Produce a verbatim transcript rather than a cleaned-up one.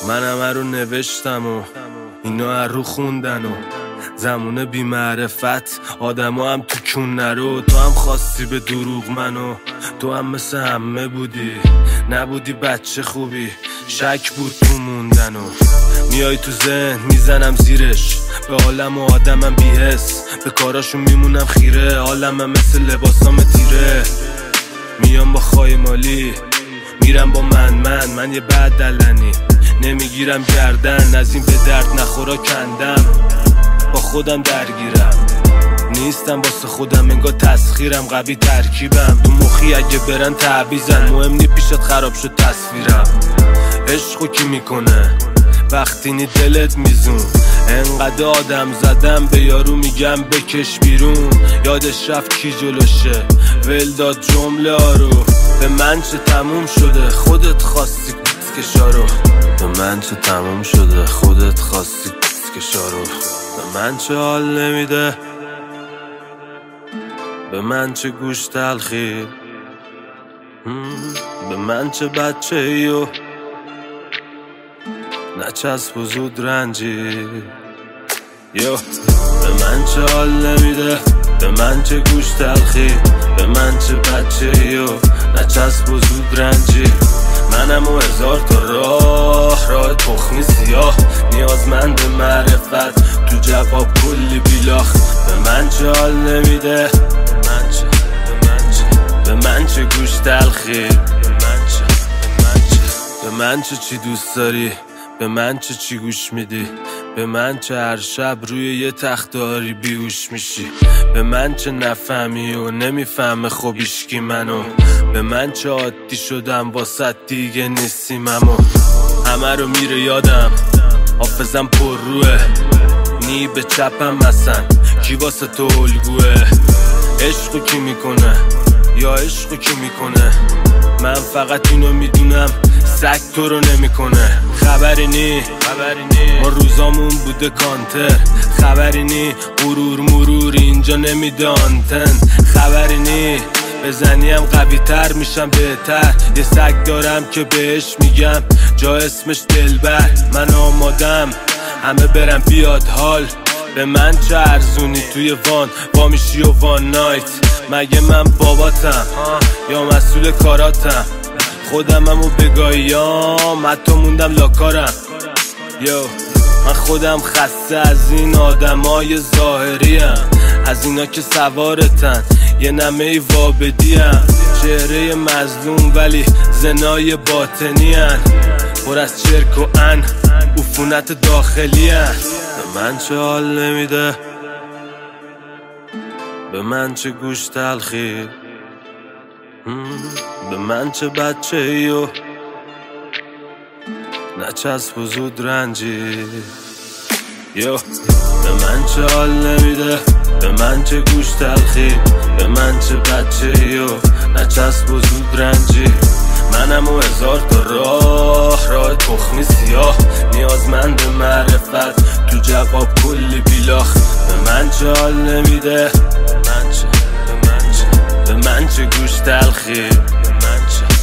من همه رو نوشتم و اینا رو خوندن و زمونه بی معرفت آدم هم تو کون نرو. تو هم خواستی به دروغ منو، تو هم مثل همه بودی، نبودی بچه خوبی، شک بود تو موندن و میای تو ذهن میزنم زیرش، به عالم و آدمم بی‌حس، به کاراشون میمونم خیره، عالمم مثل لباسام تیره، میام با خای مالی میرم با من من من یه بد دلنی نمیگیرم گردن، از این به درد نخورا کندم، با خودم درگیرم، نیستم واسه خودم انگار تسخیرم، قوی ترکیبم تو مخی اگه برن تعویزن، مهم نی پیشت خراب شد تصویرم. عشقو کی میکنه وقتی نی دلت میزون، انقدر آدم زدم به یارو میگم بکش بیرون، یادش رفت کی جلوشه ول داد جمله آرو، به من چه تموم شده خودت خواستی کشارو، به من چه تموم شده خودت خواستی کشارو، به من چه حال نمیده، به من چه گوش تلخی، به من چه بچه ایو نچسب و زود رنجی، یو به من چه حال نمیده، به من چه گوش تلخی، به من چه بچه ایو نچسب و زود رنجی، منم و هزار تا راه راه تخمی سیاه، نیازمند معرفت تو جواب کلی بیلاخ، به من چه حال نمیده، به من چه به من چه به من چه گوش تلخی، به من چه به من چه به من چه چی دوست داری، به من چه چی گوش میدی، به من چه هر شب روی یه تخت داری بیهوش میشی، به من چه نفهمی و نمیفهمه خب ایشکی منو، به من چه عادی شدم واسه دیگه نیستیم، اما همه رو میره یادم، حافظم پر روه، نی به چپم مثلا کی واسه تو الگوه، عشقو کی میکنه یا عشقو کی میکنه، من فقط اینو میدونم سگ تو رو نمیکنه، خبری نی خبری نی ما روزامون بوده کانتر، خبری نی غرور مرور اینجا نمیده آنتن، خبری نی بزنیم قوی تر میشم بهتر، یه سگ دارم که بهش میگم جا اسمش دلبر، من آمادم همه برم بیاد حال، به من چه ارزونی توی وان با میشی و وان نایت، مگه من باباتم یا مسئول کاراتم، خودمم و بگاهیام حتی موندم لاکارم، یو من خودم خسته از این آدمای ظاهریم، از اینا که سوارتن یه نمه ای وابدیم، چهره مظلوم ولی زنای باطنی هن، پر از چرک و ان عفونت داخلی هن، به من چه حال نمیده، به من چه گوش تلخی، به من چه بچه ایو نچسب و زود رنجی، یو به من چه حال نمیده، به من چه گوش تلخی، به من چه بچه ایو نچسب و زود رنجی، منم و هزار تا راه راه تخمی سیاه، نیازمند معرفت تو جواب کلی بیلاخ، به من چه حال نمیده، به من چه به من چه به من چه گوش تلخی، به من چه